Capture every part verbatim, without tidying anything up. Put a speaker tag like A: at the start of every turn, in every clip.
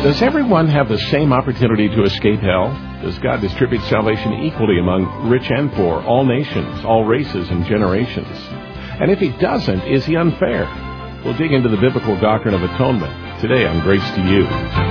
A: Does everyone have the same opportunity to escape hell? Does God distribute salvation equally among rich and poor, all nations, all races and generations? And if He doesn't, is He unfair? We'll dig into the biblical doctrine of atonement today on Grace to You.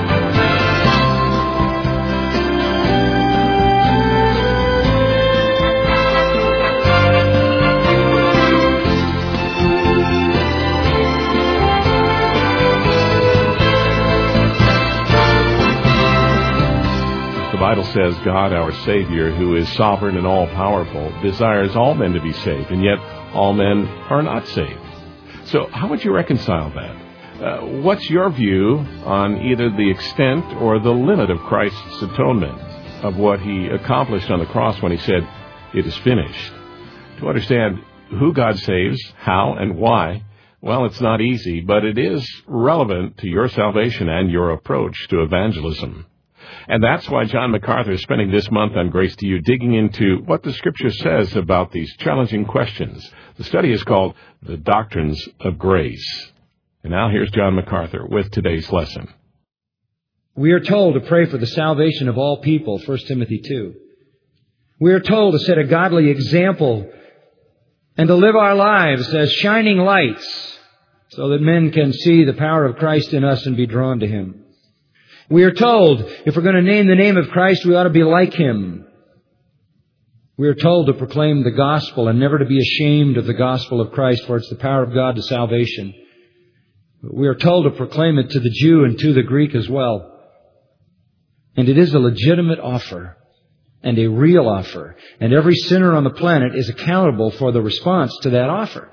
A: The Bible says God, our Savior, who is sovereign and all-powerful, desires all men to be saved, and yet all men are not saved. So how would you reconcile that? Uh, what's your view on either the extent or the limit of Christ's atonement, of what He accomplished on the cross when He said, "It is finished"? To understand who God saves, how, and why, well, it's not easy, but it is relevant to your salvation and your approach to evangelism. And that's why John MacArthur is spending this month on Grace to You digging into what the Scripture says about these challenging questions. The study is called The Doctrines of Grace. And now here's John MacArthur with today's lesson.
B: We are told to pray for the salvation of all people, First Timothy two. We are told to set a godly example and to live our lives as shining lights so that men can see the power of Christ in us and be drawn to Him. We are told, if we're going to name the name of Christ, we ought to be like Him. We are told to proclaim the gospel and never to be ashamed of the gospel of Christ, for it's the power of God to salvation. We are told to proclaim it to the Jew and to the Greek as well. And it is a legitimate offer and a real offer. And every sinner on the planet is accountable for the response to that offer.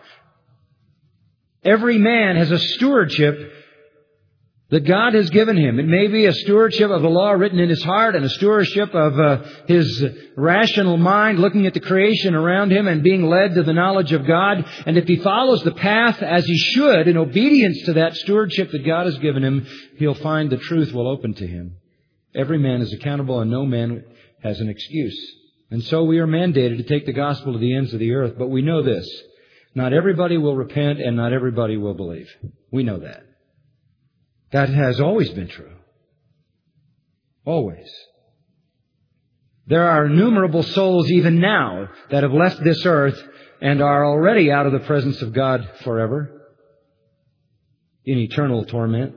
B: Every man has a stewardship that God has given him. It may be a stewardship of the law written in his heart and a stewardship of uh, his rational mind looking at the creation around him and being led to the knowledge of God. And if he follows the path as he should in obedience to that stewardship that God has given him, he'll find the truth will open to him. Every man is accountable and no man has an excuse. And so we are mandated to take the gospel to the ends of the earth. But we know this. Not everybody will repent and not everybody will believe. We know that. That has always been true. Always. There are innumerable souls even now that have left this earth and are already out of the presence of God forever in eternal torment.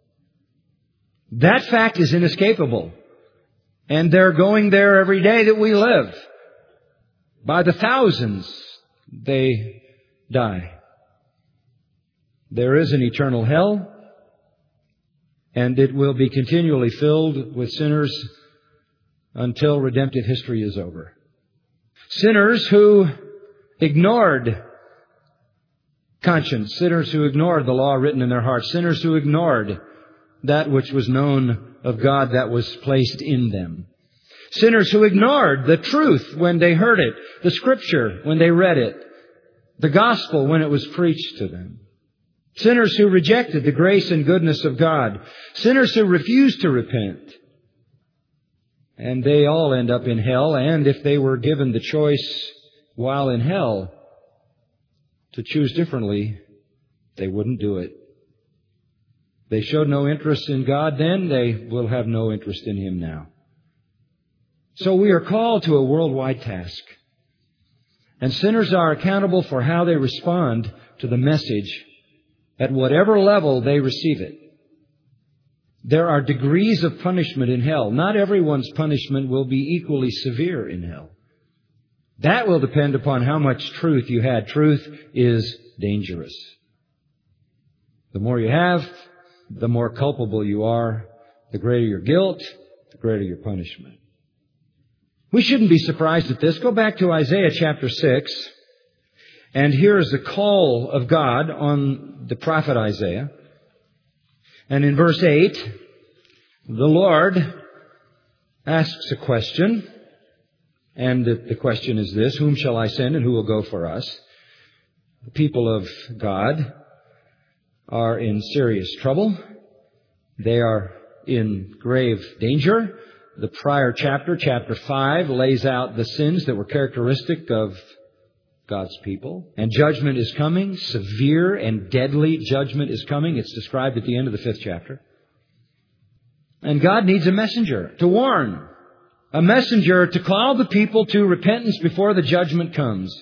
B: That fact is inescapable. And they're going there every day that we live. By the thousands, they die. There is an eternal hell. And it will be continually filled with sinners until redemptive history is over. Sinners who ignored conscience. Sinners who ignored the law written in their hearts. Sinners who ignored that which was known of God that was placed in them. Sinners who ignored the truth when they heard it. The Scripture when they read it. The gospel when it was preached to them. Sinners who rejected the grace and goodness of God. Sinners who refused to repent. And they all end up in hell. And if they were given the choice while in hell to choose differently, they wouldn't do it. They showed no interest in God then. They will have no interest in Him now. So we are called to a worldwide task. And sinners are accountable for how they respond to the message at whatever level they receive it. There are degrees of punishment in hell. Not everyone's punishment will be equally severe in hell. That will depend upon how much truth you had. Truth is dangerous. The more you have, the more culpable you are. The greater your guilt, the greater your punishment. We shouldn't be surprised at this. Go back to Isaiah chapter six. And here is the call of God on the prophet Isaiah. And in verse eight, the Lord asks a question. And the question is this: whom shall I send and who will go for us? The people of God are in serious trouble. They are in grave danger. The prior chapter, chapter five, lays out the sins that were characteristic of God's people. And judgment is coming. Severe and deadly judgment is coming. It's described at the end of the fifth chapter. And God needs a messenger to warn. A messenger to call the people to repentance before the judgment comes.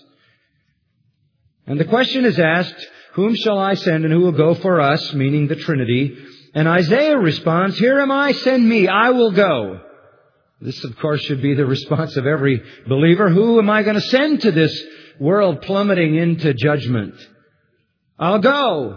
B: And the question is asked, whom shall I send and who will go for us, meaning the Trinity? And Isaiah responds, here am I, send me, I will go. This, of course, should be the response of every believer. Who am I going to send to this world plummeting into judgment? I'll go.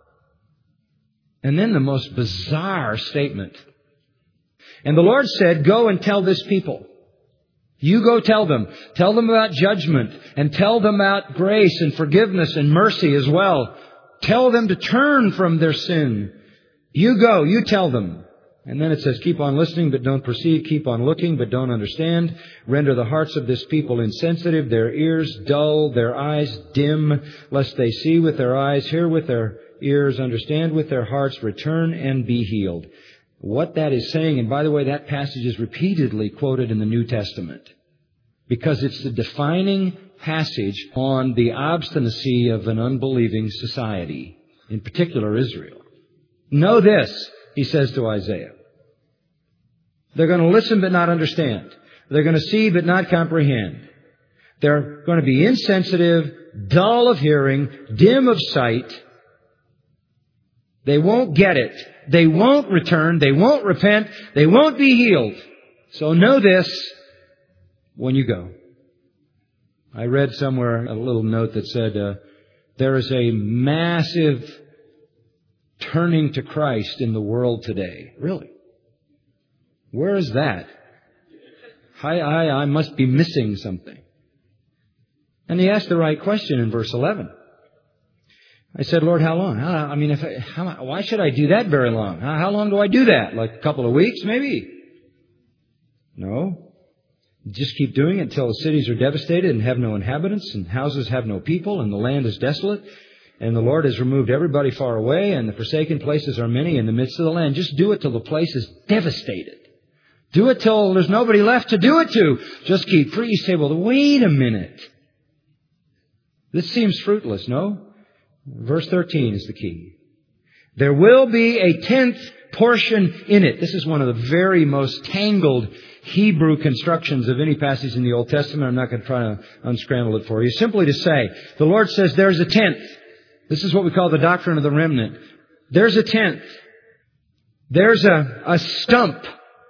B: And then the most bizarre statement. And the Lord said, go and tell this people. You go tell them. Tell them about judgment and tell them about grace and forgiveness and mercy as well. Tell them to turn from their sin. You go, you tell them. And then it says, keep on listening but don't perceive. Keep on looking but don't understand. Render the hearts of this people insensitive, their ears dull, their eyes dim, lest they see with their eyes, hear with their ears, understand with their hearts, return and be healed. What that is saying, and by the way, that passage is repeatedly quoted in the New Testament because it's the defining passage on the obstinacy of an unbelieving society, in particular Israel. Know this, he says to Isaiah. They're going to listen but not understand. They're going to see but not comprehend. They're going to be insensitive, dull of hearing, dim of sight. They won't get it. They won't return. They won't repent. They won't be healed. So know this when you go. I read somewhere a little note that said, uh, there is a massive turning to Christ in the world today. Really? Where is that? I, I, I must be missing something. And he asked the right question in verse eleven. I said, Lord, how long? How, I mean, if I, how, why should I do that very long? How, how long do I do that? Like a couple of weeks, maybe? No. Just keep doing it until the cities are devastated and have no inhabitants and houses have no people and the land is desolate and the Lord has removed everybody far away and the forsaken places are many in the midst of the land. Just do it till the place is devastated. Do it till there's nobody left to do it to. Just keep free. You say, well, wait a minute. This seems fruitless, no? Verse thirteen is the key. There will be a tenth portion in it. This is one of the very most tangled Hebrew constructions of any passage in the Old Testament. I'm not going to try to unscramble it for you. Simply to say, the Lord says there's a tenth. This is what we call the doctrine of the remnant. There's a tenth. There's a, a stump.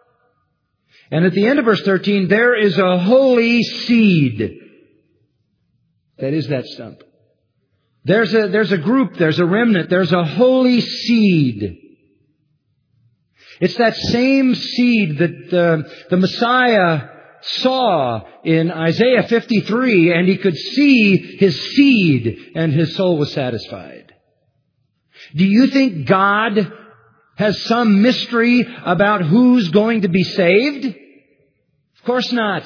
B: And at the end of verse thirteen, there is a holy seed. That is that stump. There's a, there's a group, there's a remnant, there's a holy seed. It's that same seed that uh, the Messiah saw in Isaiah fifty-three, and he could see his seed, and his soul was satisfied. Do you think God has some mystery about who's going to be saved? Of course not.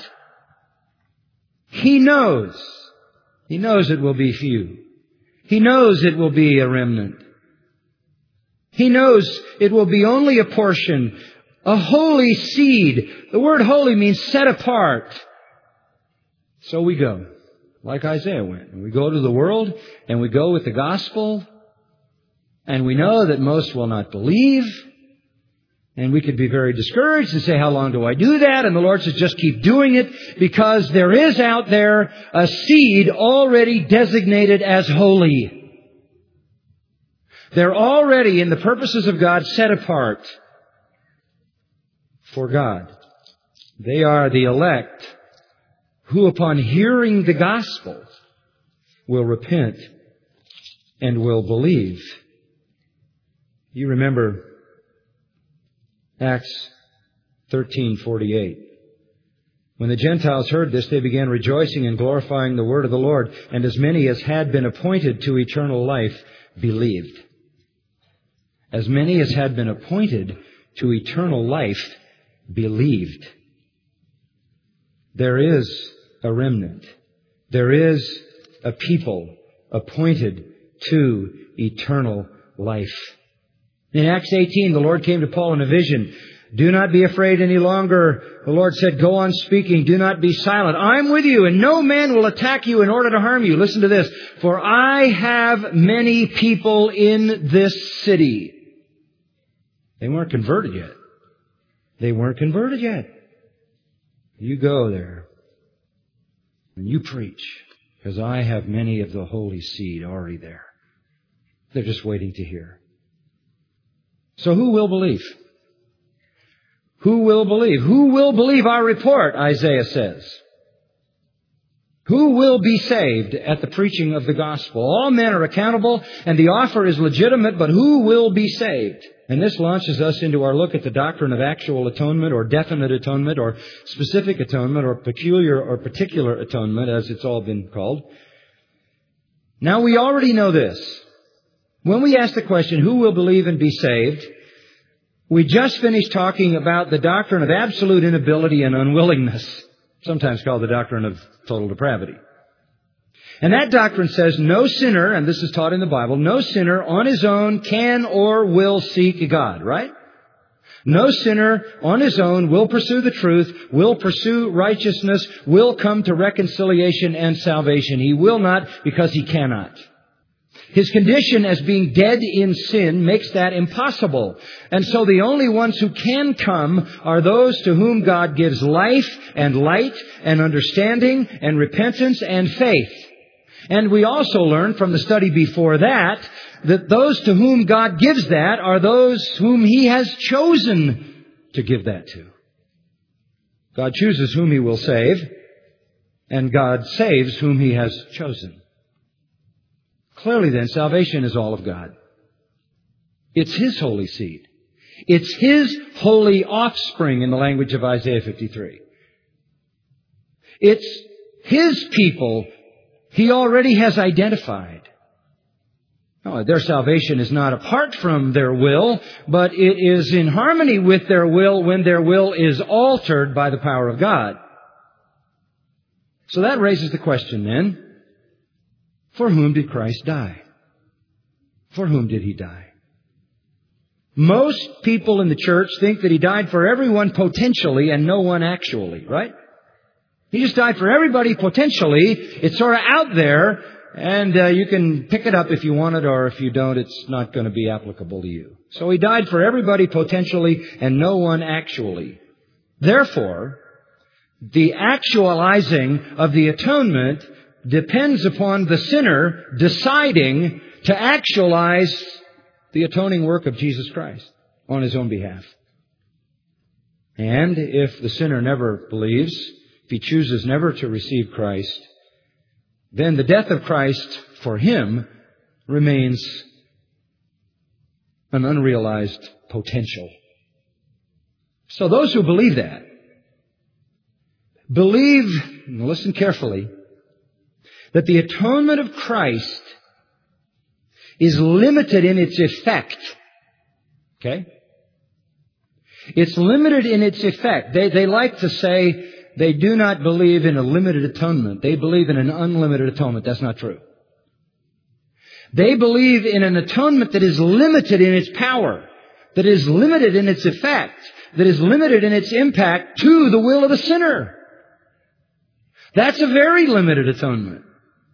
B: He knows. He knows it will be few. He knows it will be a remnant. He knows it will be only a portion, a holy seed. The word holy means set apart. So we go, like Isaiah went. And we go to the world, and we go with the gospel, and we know that most will not believe. And we could be very discouraged and say, how long do I do that? And the Lord says, just keep doing it, because there is out there a seed already designated as holy. They're already, in the purposes of God, set apart for God. They are the elect who, upon hearing the gospel, will repent and will believe. You remember Acts thirteen forty-eight. When the Gentiles heard this, they began rejoicing and glorifying the word of the Lord, and as many as had been appointed to eternal life believed. As many as had been appointed to eternal life believed. There is a remnant. There is a people appointed to eternal life. In Acts eighteen, the Lord came to Paul in a vision. Do not be afraid any longer. The Lord said, go on speaking. Do not be silent. I'm with you, and no man will attack you in order to harm you. Listen to this. For I have many people in this city. They weren't converted yet. They weren't converted yet. You go there and you preach, because I have many of the holy seed already there. They're just waiting to hear. So who will believe? Who will believe? Who will believe our report, Isaiah says? Who will be saved at the preaching of the gospel? All men are accountable, and the offer is legitimate, but who will be saved? And this launches us into our look at the doctrine of actual atonement, or definite atonement, or specific atonement, or peculiar or particular atonement, as it's all been called. Now, we already know this. When we ask the question, who will believe and be saved, we just finished talking about the doctrine of absolute inability and unwillingness, sometimes called the doctrine of total depravity. And that doctrine says no sinner, and this is taught in the Bible, no sinner on his own can or will seek God, right? No sinner on his own will pursue the truth, will pursue righteousness, will come to reconciliation and salvation. He will not because he cannot. His condition as being dead in sin makes that impossible. And so the only ones who can come are those to whom God gives life and light and understanding and repentance and faith. And we also learn from the study before that that those to whom God gives that are those whom He has chosen to give that to. God chooses whom He will save, and God saves whom He has chosen. Clearly then, salvation is all of God. It's His holy seed. It's His holy offspring in the language of Isaiah fifty-three. It's His people He already has identified. No, their salvation is not apart from their will, but it is in harmony with their will when their will is altered by the power of God. So that raises the question then, for whom did Christ die? For whom did He die? Most people in the church think that He died for everyone potentially and no one actually, right? He just died for everybody potentially. It's sort of out there, and uh, you can pick it up if you want it, or if you don't, it's not going to be applicable to you. So He died for everybody potentially and no one actually. Therefore, the actualizing of the atonement depends upon the sinner deciding to actualize the atoning work of Jesus Christ on his own behalf. And if the sinner never believes, if he chooses never to receive Christ, then the death of Christ for him remains an unrealized potential. So those who believe that, believe, and listen carefully, that the atonement of Christ is limited in its effect. Okay? It's limited in its effect. They, they like to say they do not believe in a limited atonement. They believe in an unlimited atonement. That's not true. They believe in an atonement that is limited in its power, that is limited in its effect, that is limited in its impact to the will of the sinner. That's a very limited atonement.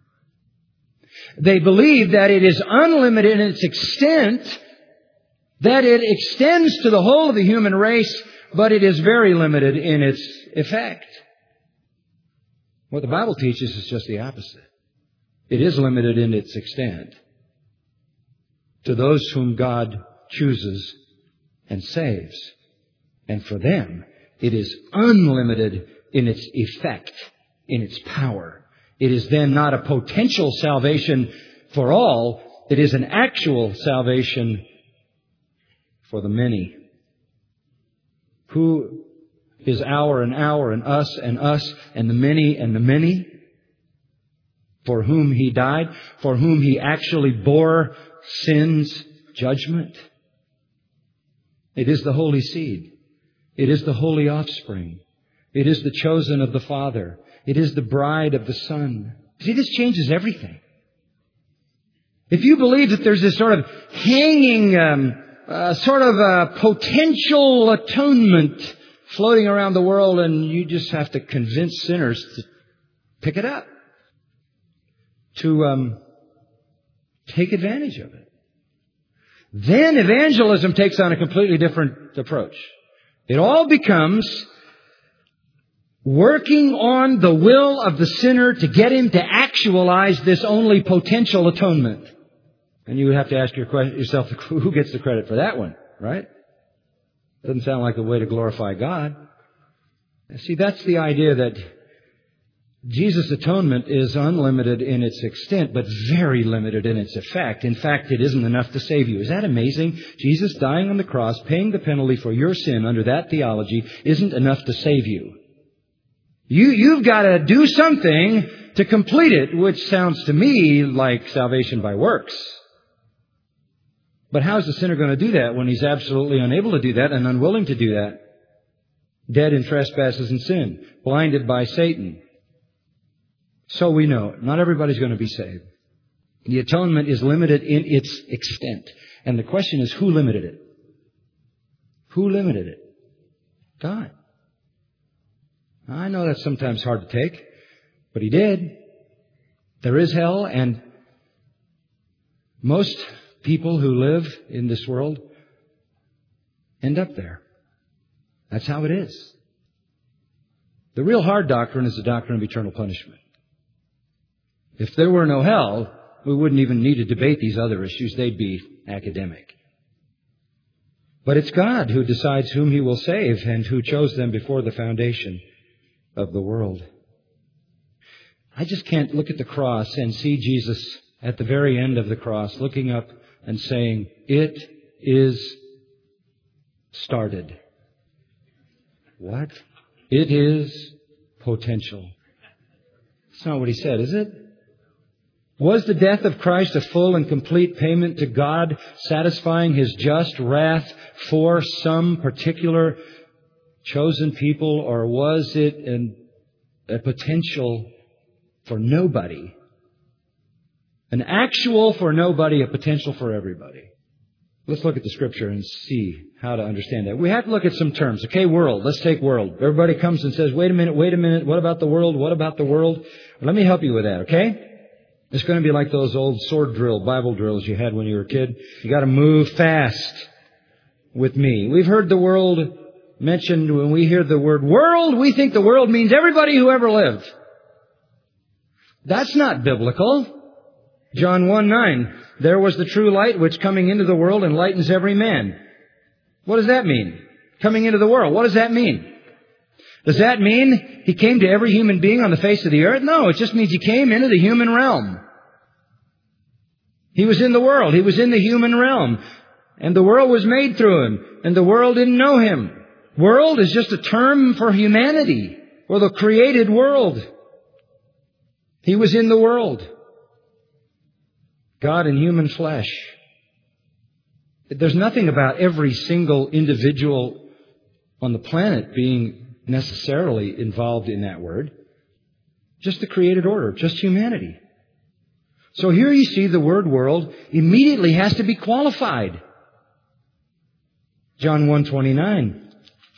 B: They believe that it is unlimited in its extent, that it extends to the whole of the human race, but it is very limited in its effect. What the Bible teaches is just the opposite. It is limited in its extent to those whom God chooses and saves. And for them, it is unlimited in its effect, in its power. It is then not a potential salvation for all. It is an actual salvation for the many. Who is our and our and us and us and the many and the many? For whom He died, for whom He actually bore sin's judgment. It is the holy seed. It is the holy offspring. It is the chosen of the Father. It is the bride of the Son. See, this changes everything. If you believe that there's this sort of hanging, um, uh, sort of a potential atonement floating around the world, and you just have to convince sinners to pick it up, to um, take advantage of it, then evangelism takes on a completely different approach. It all becomes working on the will of the sinner to get him to actualize this only potential atonement. And you would have to ask yourself, who gets the credit for that one, right? Doesn't sound like a way to glorify God. See, that's the idea that Jesus' atonement is unlimited in its extent, but very limited in its effect. In fact, it isn't enough to save you. Is that amazing? Jesus dying on the cross, paying the penalty for your sin under that theology, isn't enough to save you. You, you've got to do something to complete it, which sounds to me like salvation by works. But how's the sinner going to do that when he's absolutely unable to do that and unwilling to do that? Dead in trespasses and sin, blinded by Satan. So we know, not everybody's going to be saved. The atonement is limited in its extent. And the question is, who limited it? Who limited it? God. I know that's sometimes hard to take, but He did. There is hell, and most people who live in this world end up there. That's how it is. The real hard doctrine is the doctrine of eternal punishment. If there were no hell, we wouldn't even need to debate these other issues. They'd be academic. But it's God who decides whom He will save and who chose them before the foundation of the world. I just can't look at the cross and see Jesus at the very end of the cross looking up and saying, "It is started." What? It is potential. That's not what He said, is it? Was the death of Christ a full and complete payment to God, satisfying His just wrath for some particular chosen people, or was it an, a potential for nobody? An actual for nobody, a potential for everybody. Let's look at the Scripture and see how to understand that. We have to look at some terms. Okay, world. Let's take world. Everybody comes and says, wait a minute, wait a minute. What about the world? What about the world? Let me help you with that, okay? It's going to be like those old sword drill, Bible drills you had when you were a kid. You got to move fast with me. We've heard the world mentioned. When we hear the word world, we think the world means everybody who ever lived. That's not biblical. John one nine, there was the true light which coming into the world enlightens every man. What does that mean? Coming into the world. What does that mean? Does that mean He came to every human being on the face of the earth? No, it just means He came into the human realm. He was in the world. He was in the human realm. And the world was made through Him. And the world didn't know Him. World is just a term for humanity, or the created world. He was in the world. God in human flesh. There's nothing about every single individual on the planet being necessarily involved in that word. Just the created order, just humanity. So here you see the word world immediately has to be qualified. John one twenty-nine.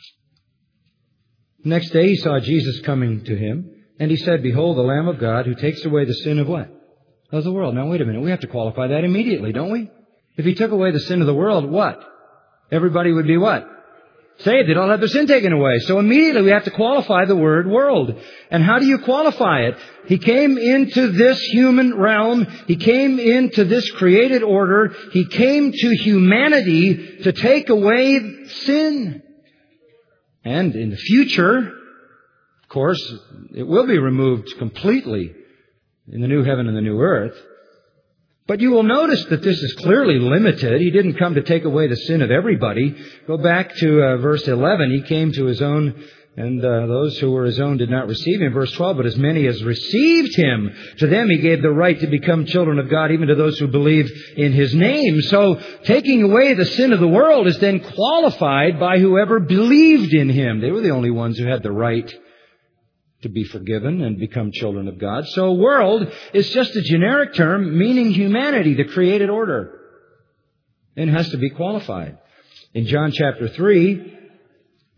B: Next day He saw Jesus coming to Him, and He said, "Behold, the Lamb of God who takes away the sin of what? Of the world." Now wait a minute, we have to qualify that immediately, don't we? If He took away the sin of the world, what? Everybody would be what? Saved. They'd all have their sin taken away. So immediately we have to qualify the word world. And how do you qualify it? He came into this human realm. He came into this created order. He came to humanity to take away sin. And in the future, of course, it will be removed completely in the new heaven and the new earth. But you will notice that this is clearly limited. He didn't come to take away the sin of everybody. Go back to uh, verse eleven. He came to His own, and uh, those who were His own did not receive Him. Verse twelve, but as many as received Him, to them He gave the right to become children of God, even to those who believe in His name. So taking away the sin of the world is then qualified by whoever believed in Him. They were the only ones who had the right to be forgiven and become children of God. So world is just a generic term meaning humanity, the created order. And it has to be qualified. In John chapter three,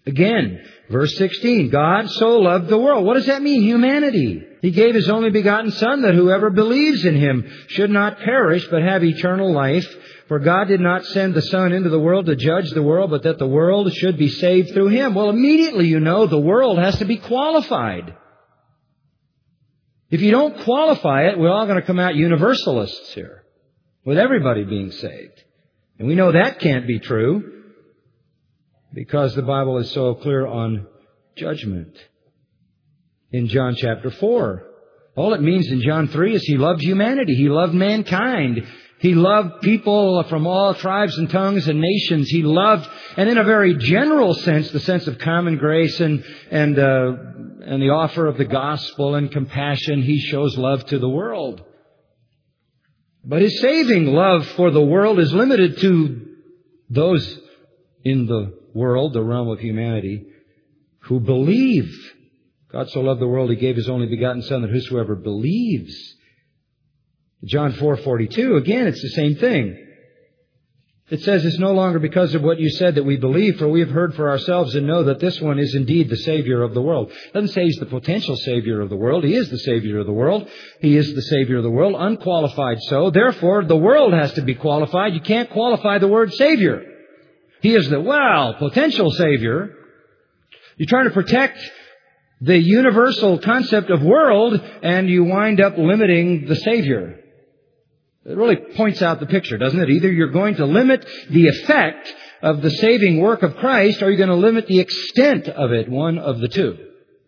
B: Again, verse sixteen, God so loved the world. What does that mean? Humanity. He gave His only begotten Son that whoever believes in Him should not perish but have eternal life. For God did not send the Son into the world to judge the world, but that the world should be saved through Him. Well, immediately you know the world has to be qualified. If you don't qualify it, we're all going to come out universalists here, with everybody being saved. And we know that can't be true, because the Bible is so clear on judgment. In John chapter four, all it means in John three is He loved humanity. He loved mankind. He loved people from all tribes and tongues and nations. He loved, and in a very general sense, the sense of common grace and and uh, and the offer of the gospel and compassion, He shows love to the world. But His saving love for the world is limited to those in the world, the realm of humanity, who believe. God so loved the world, He gave His only begotten Son, that whosoever believes. John four forty-two, again, it's the same thing. It says, it's no longer because of what you said that we believe, for we have heard for ourselves and know that this one is indeed the Savior of the world. It doesn't say He's the potential Savior of the world. He is the Savior of the world. He is the Savior of the world, unqualified so. Therefore, the world has to be qualified. You can't qualify the word Savior. He is the, well, potential Savior. You're trying to protect the universal concept of world, and you wind up limiting the Savior. It really points out the picture, doesn't it? Either you're going to limit the effect of the saving work of Christ, or you're going to limit the extent of it, one of the two.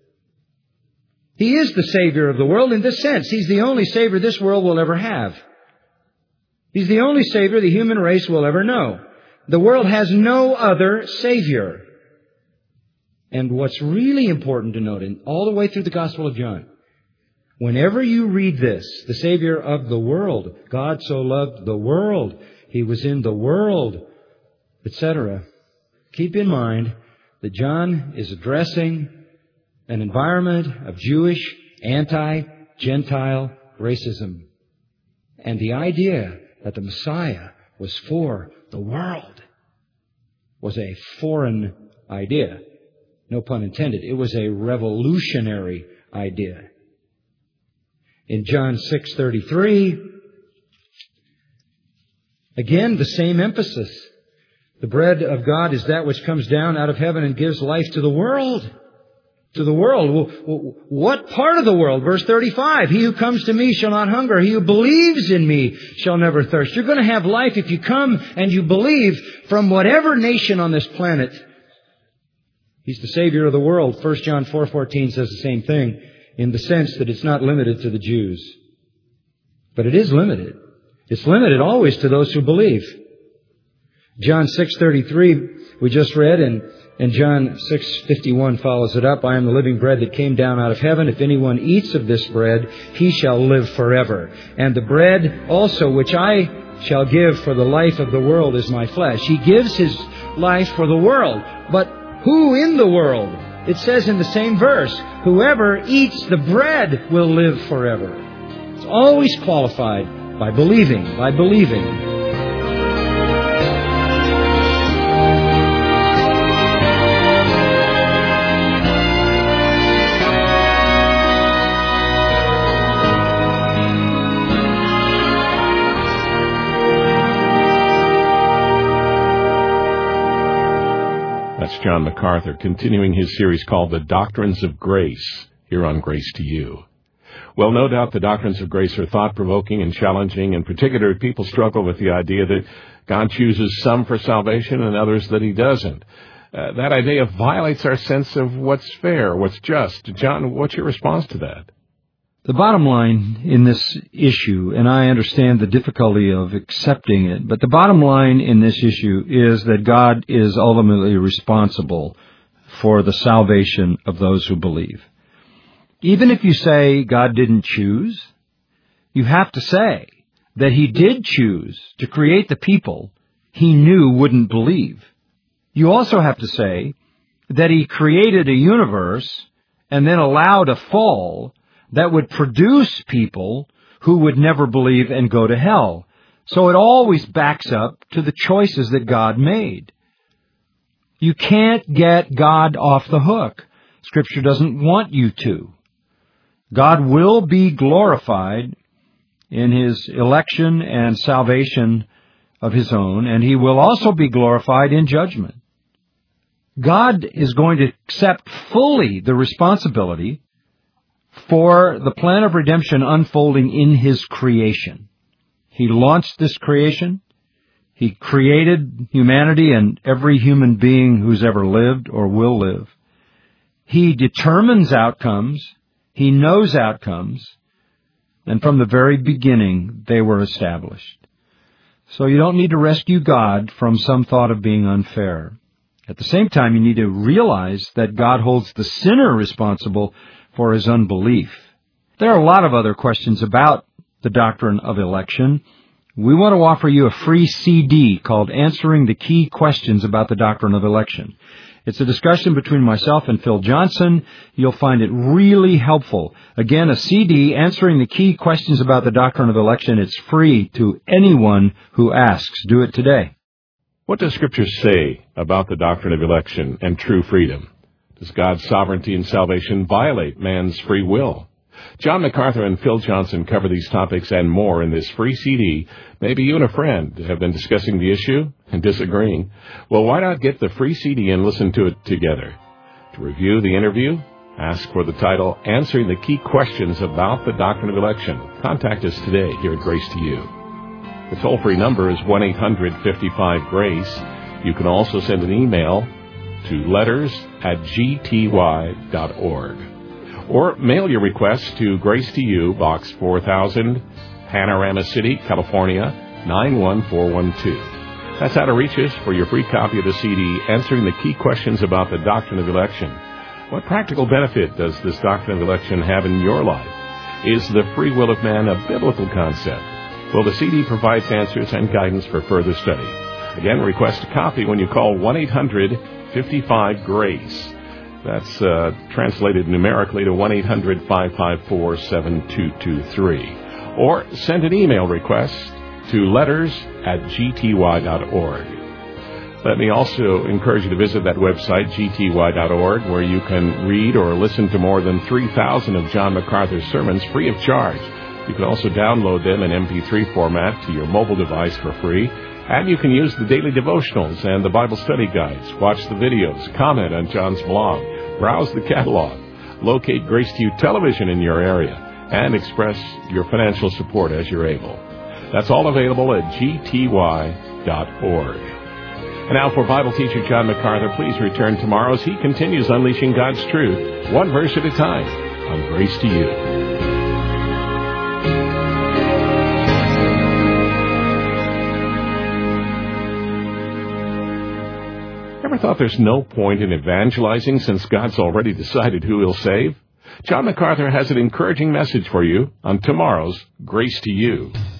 B: He is the Savior of the world in this sense. He's the only Savior this world will ever have. He's the only Savior the human race will ever know. The world has no other Savior. And what's really important to note, in all the way through the Gospel of John, whenever you read this, the Savior of the world, God so loved the world, He was in the world, et cetera, keep in mind that John is addressing an environment of Jewish, anti-Gentile racism. And the idea that the Messiah was for the world was a foreign idea. No pun intended. It was a revolutionary idea. In John six thirty-three, again, the same emphasis. The bread of God is that which comes down out of heaven and gives life to the world. To the world. What part of the world? Verse thirty-five, He who comes to me shall not hunger. He who believes in me shall never thirst. You're going to have life if you come and you believe from whatever nation on this planet. He's the Savior of the world. First John four fourteen says the same thing, in the sense that it's not limited to the Jews. But it is limited. It's limited always to those who believe. John six thirty-three, we just read, and, and John six fifty-one follows it up. I am the living bread that came down out of heaven. If anyone eats of this bread, he shall live forever. And the bread also which I shall give for the life of the world is my flesh. He gives His life for the world. But who in the world? It says in the same verse, whoever eats the bread will live forever. It's always qualified by believing, by believing.
A: That's John MacArthur, continuing his series called The Doctrines of Grace, here on Grace to You. Well, no doubt the doctrines of grace are thought-provoking and challenging. In particular, people struggle with the idea that God chooses some for salvation and others that He doesn't. Uh, that idea violates our sense of what's fair, what's just. John, what's your response to that?
B: The bottom line in this issue, and I understand the difficulty of accepting it, but the bottom line in this issue is that God is ultimately responsible for the salvation of those who believe. Even if you say God didn't choose, you have to say that He did choose to create the people He knew wouldn't believe. You also have to say that He created a universe and then allowed a fall that would produce people who would never believe and go to hell. So it always backs up to the choices that God made. You can't get God off the hook. Scripture doesn't want you to. God will be glorified in His election and salvation of His own, and He will also be glorified in judgment. God is going to accept fully the responsibility for the plan of redemption unfolding in His creation. He launched this creation. He created humanity and every human being who's ever lived or will live. He determines outcomes. He knows outcomes. And from the very beginning, they were established. So you don't need to rescue God from some thought of being unfair. At the same time, you need to realize that God holds the sinner responsible for his unbelief. There are a lot of other questions about the doctrine of election. We want to offer you a free C D called Answering the Key Questions About the Doctrine of Election. It's a discussion between myself and Phil Johnson. You'll find it really helpful. Again, a C D answering the key questions about the doctrine of election. It's free to anyone who asks. Do it today.
A: What does Scripture say about the doctrine of election and true freedom? Does God's sovereignty and salvation violate man's free will? John MacArthur and Phil Johnson cover these topics and more in this free C D. Maybe you and a friend have been discussing the issue and disagreeing. Well, why not get the free C D and listen to it together? To review the interview, ask for the title, Answering the Key Questions About the Doctrine of Election. Contact us today here at Grace to You. The toll-free number is one eight hundred fifty-five GRACE. You can also send an email to letters at g t y dot org. Or mail your request to Grace to You, Box four thousand, Panorama City, California, nine one four one two. That's how to reach us for your free copy of the C D, Answering the Key Questions About the Doctrine of Election. What practical benefit does this doctrine of election have in your life? Is the free will of man a biblical concept? Well, the C D provides answers and guidance for further study. Again, request a copy when you call one eight hundred fifty-five GRACE. That's uh, translated numerically to one eight hundred five five four seven two two three. Or send an email request to letters at g t y dot org. Let me also encourage you to visit that website, g t y dot org, where you can read or listen to more than three thousand of John MacArthur's sermons free of charge. You can also download them in M P three format to your mobile device for free. And you can use the daily devotionals and the Bible study guides, watch the videos, comment on John's blog, browse the catalog, locate Grace to You television in your area, and express your financial support as you're able. That's all available at g t y dot org. And now for Bible teacher John MacArthur, please return tomorrow as he continues unleashing God's truth, one verse at a time, on Grace to You. Ever thought there's no point in evangelizing since God's already decided who He'll save? John MacArthur has an encouraging message for you on tomorrow's Grace to You.